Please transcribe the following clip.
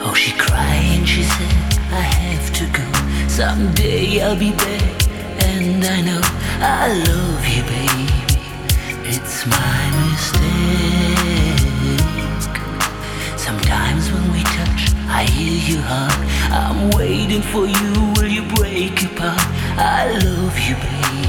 Oh, she cried and she said, I have to go. Someday I'll be back, and I know I love you, baby. It's my mistake. Sometimes when we touch, I hear you heart. I'm waiting for you, will you break apart? I love you, baby.